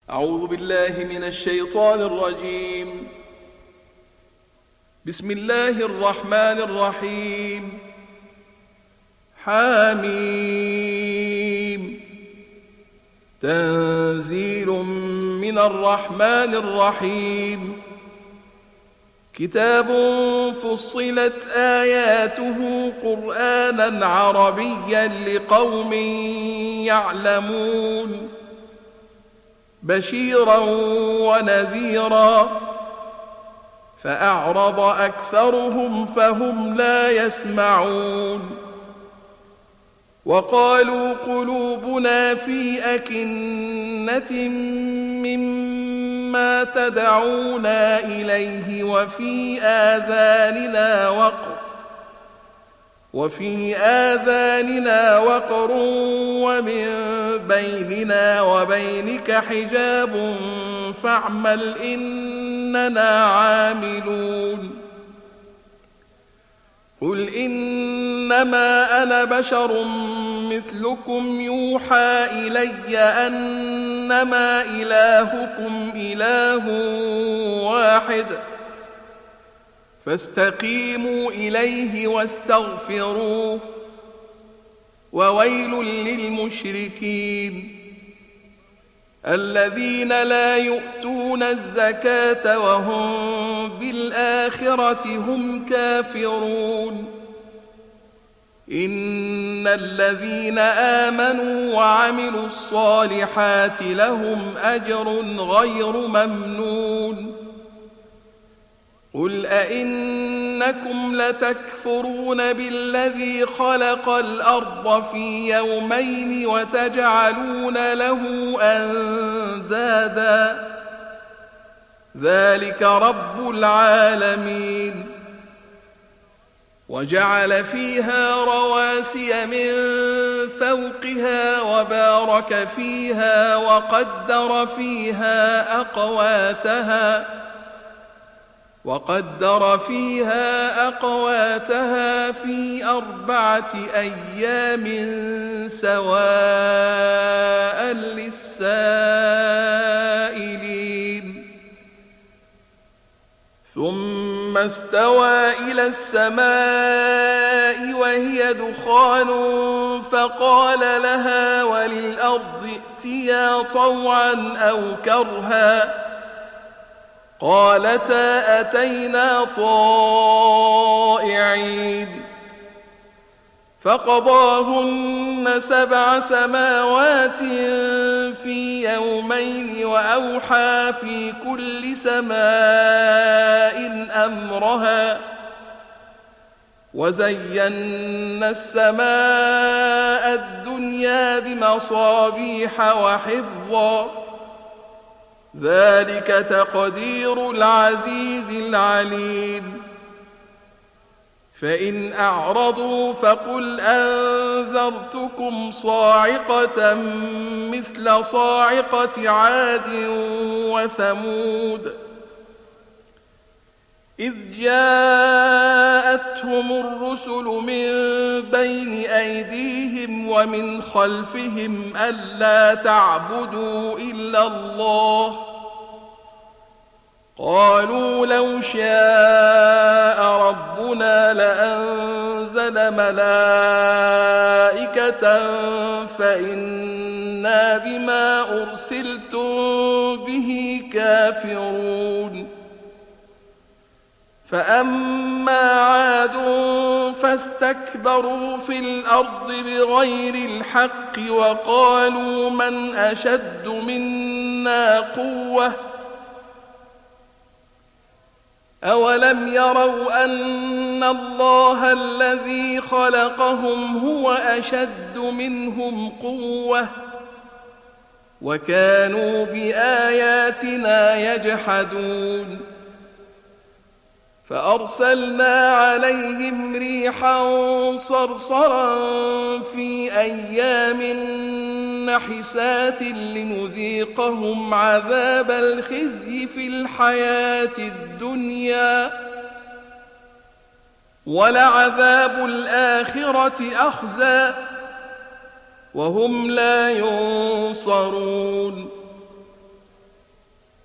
أعوذ بالله من الشيطان الرجيم. بسم الله الرحمن الرحيم. حميم. تنزيل من الرحمن الرحيم. كتاب فصلت آياته قرآنا عربيا لقوم يعلمون بشيرا ونذيرا فأعرض أكثرهم فهم لا يسمعون وقالوا قلوبنا في أكنة مما تدعونا إليه وفي آذاننا وقر ومن بيننا وبينك حجاب فاعمل إننا عاملون. قل إنما أنا بشر مثلكم يوحى إلي أنما إلهكم إله واحد فاستقيموا إليه واستغفروه وويل للمشركين الذين لا يؤتون الزكاة وهم بالآخرة هم كافرون. إن الذين آمنوا وعملوا الصالحات لهم أجر غير ممنون. قل أئنكم لتكفرون بالذي خلق الأرض في يومين وتجعلون له أندادا ذلك رب العالمين. وجعل فيها رواسي من فوقها وبارك فيها وقدر فيها أقواتها في 4 أيام سواء للسائلين. ثم استوى إلى السماء وهي دخان فقال لها وللأرض ائتيا طوعا أو كرها قالتا أتينا طائعين. فقضاهن 7 سماوات في يومين وأوحى في كل سماء أمرها وزينا السماء الدنيا بمصابيح وحفظا ذلك تقدير العزيز العليم. فإن أعرضوا فقل أنذرتكم صاعقة مثل صاعقة عاد وثمود إذ جاءتهم الرسل من بين أيديهم ومن خلفهم ألا تعبدوا إلا الله قالوا لو شاء ربنا لأنزل ملائكة فإنا بما أرسلتم به كافرون. فأما عاد فاستكبروا في الأرض بغير الحق وقالوا من أشد منا قوة أولم يروا أن الله الذي خلقهم هو أشد منهم قوة وكانوا بآياتنا يجحدون. فأرسلنا عليهم ريحا صرصرا في أيام نحسات لنذيقهم عذاب الخزي في الحياة الدنيا ولعذاب الآخرة أخزى وهم لا ينصرون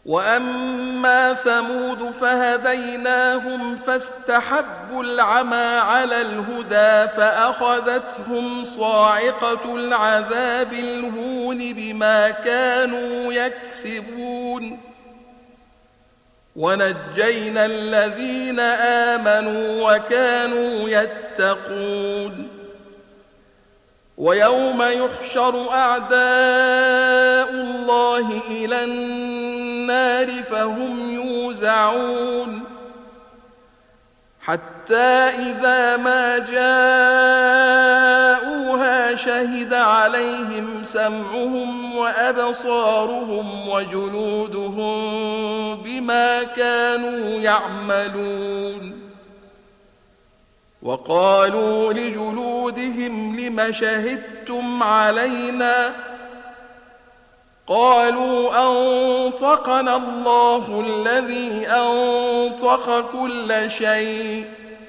وأما ثمود فهديناهم فاستحبوا العمى على الهدى فأخذتهم صاعقة العذاب الهون بما كانوا يكسبون ونجينا الذين آمنوا وكانوا يتقون ويوم يحشر أعداء الله إلى النار فهم يوزعون حتى إذا ما جاءوها شهد عليهم سمعهم وأبصارهم وجلودهم بما كانوا يعملون وقالوا لجلودهم لم شهدتم علينا قالوا أنطقنا الله الذي أنطق كل شيء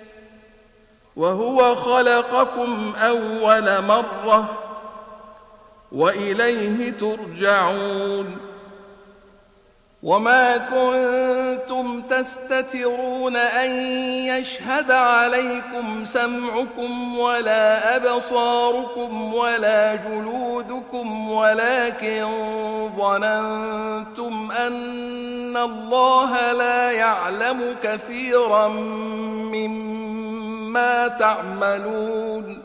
وهو خلقكم أول مرة وإليه ترجعون وما كنتم تستترون أن يشهد عليكم سمعكم ولا أبصاركم ولا جلودكم ولكن ظننتم أن الله لا يعلم كثيرا مما تعملون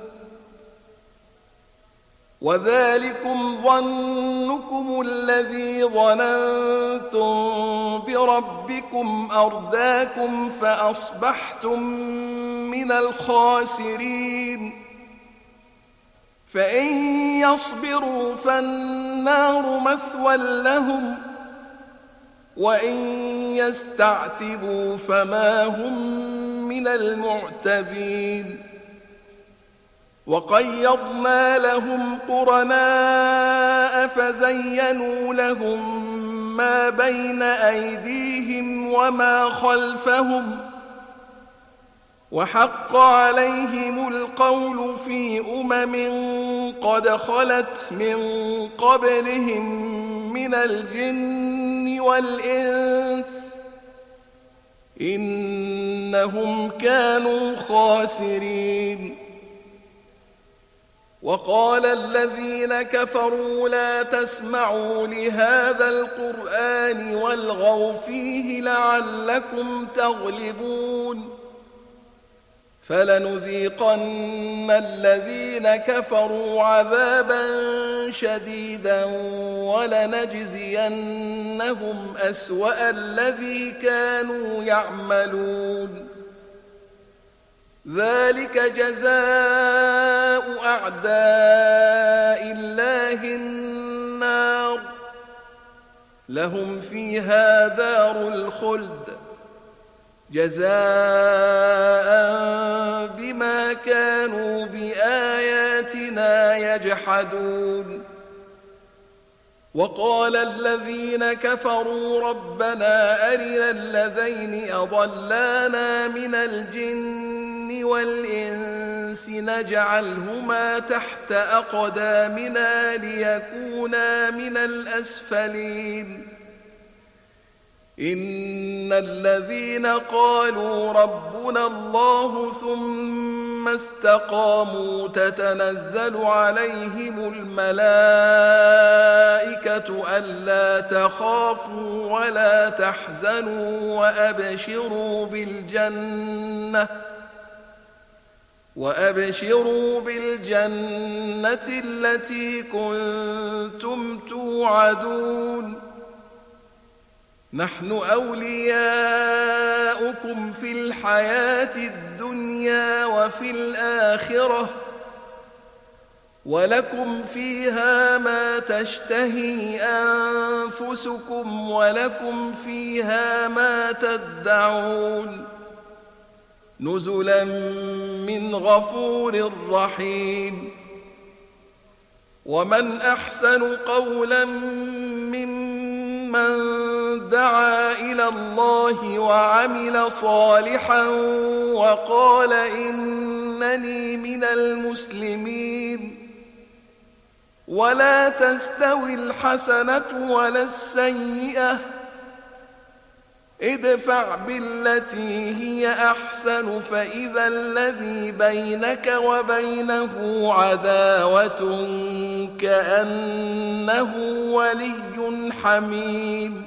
وذلكم ظنكم الذي ظننتم بربكم أرداكم فأصبحتم من الخاسرين فإن يصبروا فالنار مثوى لهم وإن يستعتبوا فما هم من المعتبين وقيضنا لهم قرناء فزينوا لهم ما بين أيديهم وما خلفهم وحق عليهم القول في قد خلت من قبلهم من الجن والإنس إنهم كانوا خاسرين وقال الذين كفروا لا تسمعوا لهذا القرآن والغوا فيه لعلكم تغلبون فلنذيقن الذين كفروا عذابا شديدا ولنجزينهم أسوأ الذي كانوا يعملون ذلك جزاء أعداء الله النار لهم فيها دار الخلد جزاء بما كانوا بآياتنا يجحدون وقال الذين كفروا ربنا أرنا الذين أضلانا من الجن والإنس نجعلهما تحت أقدامنا ليكونا من الأسفلين إن الذين قالوا ربنا الله ثم استقاموا تتنزل عليهم الملائكة ألا تخافوا ولا تحزنوا وأبشروا بالجنة التي كنتم توعدون نحن أولياؤكم في الحياة الدنيا وفي الآخرة ولكم فيها ما تشتهي أنفسكم ولكم فيها ما تدعون نزلا من غفور رحيم ومن أحسن قولا ممن دعا إلى الله وعمل صالحا وقال إنني من المسلمين ولا تستوي الحسنة ولا السيئة ادفع بالتي هي أحسن فإذا الذي بينك وبينه عداوة كأنه ولي حميم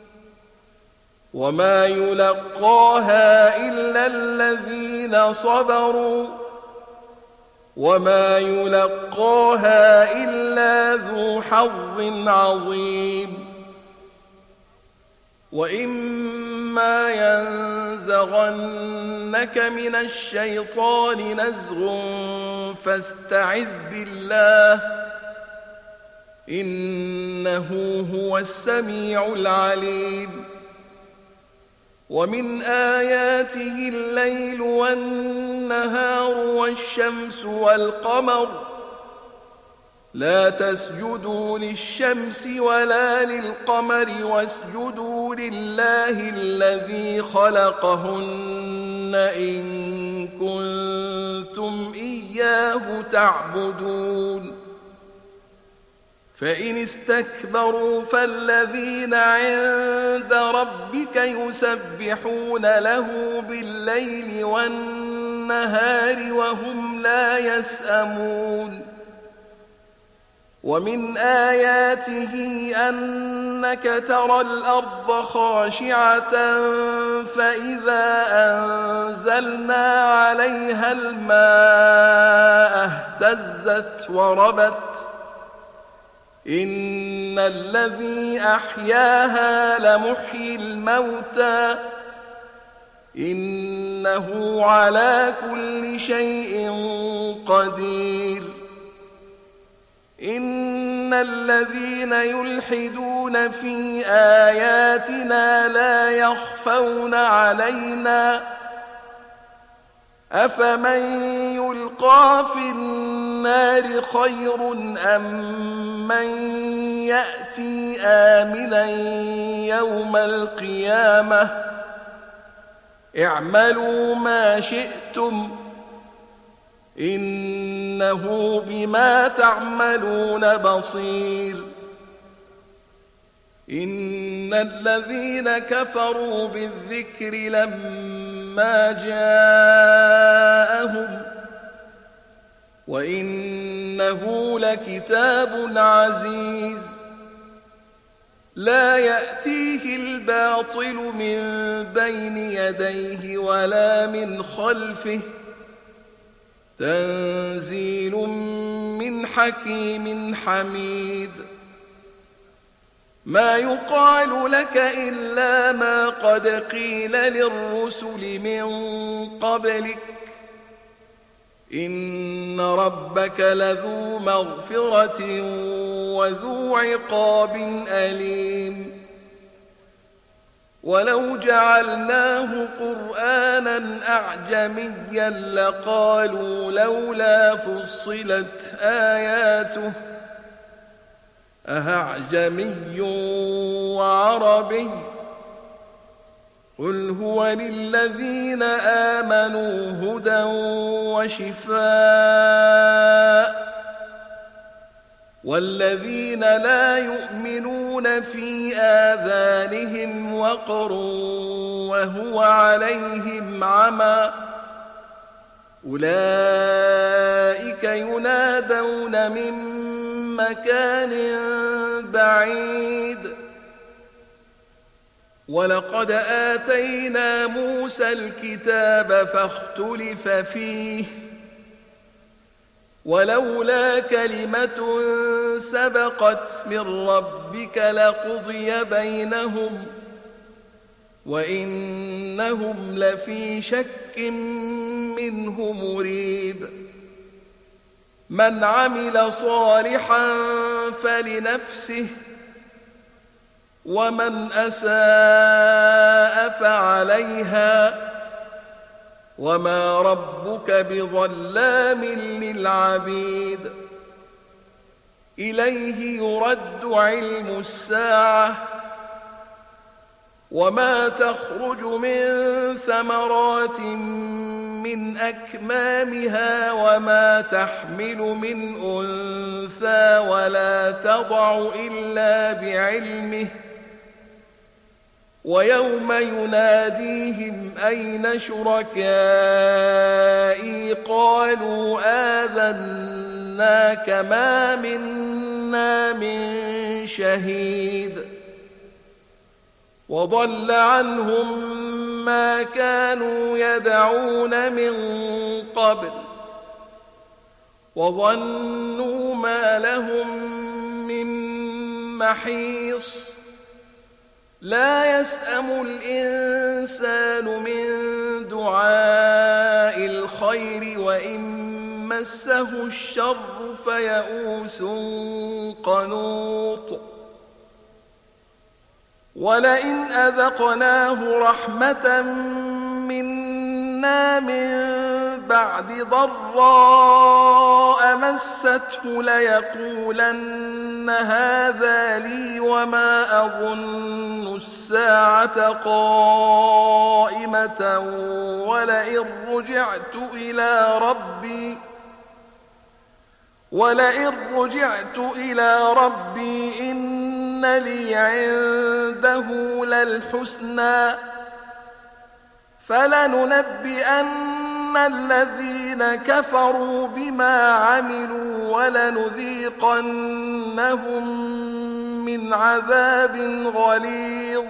وما يلقاها إلا الذين صبروا وما يلقاها إلا ذو حظ عظيم وإما ينزغنك من الشيطان نزغ فاستعذ بالله إنه هو السميع العليم ومن آياته الليل والنهار والشمس والقمر لا تسجدوا للشمس ولا للقمر واسجدوا لله الذي خلقهن إن كنتم إياه تعبدون فإن استكبروا فالذين عند ربك يسبحون له بالليل والنهار وهم لا يسأمون ومن آياته أنك ترى الأرض خاشعة فإذا أنزلنا عليها الماء اهتزت وربت إن الذي أحياها لمحيي الموتى إنه على كل شيء قدير إن الذين يلحدون في آياتنا لا يخفون علينا أفمن يلقى في النار خير أم من يأتي آمنا يوم القيامة اعملوا ما شئتم إنه بما تعملون بصير إن الذين كفروا بالذكر لما جاءهم وإنه لكتاب عزيز لا يأتيه الباطل من بين يديه ولا من خلفه تنزيل من حكيم حميد ما يقال لك إلا ما قد قيل للرسل من قبلك إن ربك لذو مغفرة وذو عقاب أليم ولو جعلناه قرآنا أعجميا لقالوا لولا فصلت آياته أأعجمي وعربي قل هو للذين آمنوا هدى وشفاء والذين لا يؤمنون في آذانهم وقر وهو عليهم عمى أولئك ينادون من مكان بعيد ولقد آتينا موسى الكتاب فاختلف فيه ولولا كلمة سبقت من ربك لقضي بينهم وإنهم لفي شك منه مريب من عمل صالحا فلنفسه ومن أساء فعليها وما ربك بظلام للعبيد إليه يرد علم الساعة وما تخرج من ثمرات من أكمامها وما تحمل من أنثى ولا تضع إلا بعلمه ويوم يناديهم أين شركائي قالوا آذناك ما منا من شهيد وضل عنهم ما كانوا يدعون من قبل وظنوا ما لهم من محيص لا يسأم الإنسان من دعاء الخير وإن مسه الشر فيئوس قنوط ولئن أذقناه رحمة منا من بعد ضراء مسته ليقولن هذا لي وما أظن الساعة قائمة ولئن رجعت إلى ربي إن لي عنده للحسنى فلننبئن الذين كفروا بما عملوا ولنذيقنهم من عذاب غليظ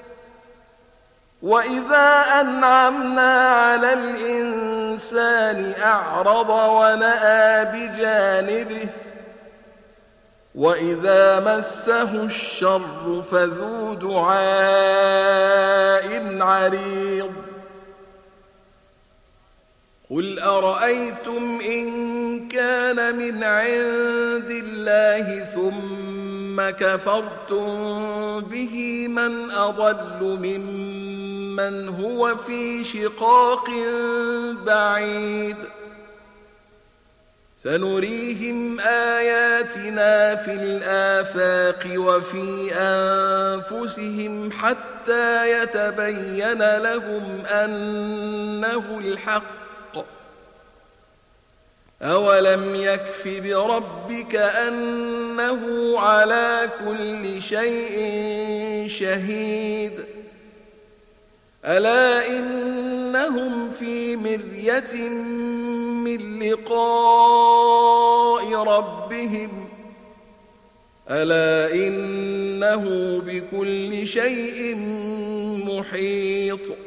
وإذا أنعمنا على الإنسان أعرض ونأى بجانبه وإذا مسه الشر فذو دعاء عريض قل أرأيتم إن كان من عند الله ثم كفرتم به من أضل ممن هو في شقاق بعيد سنريهم آياتنا في الآفاق وفي أنفسهم حتى يتبين لهم أنه الحق أولم يكف بربك أنه على كل شيء شهيد ألا إنهم في مرية من لقاء ربهم ألا إنه بكل شيء محيط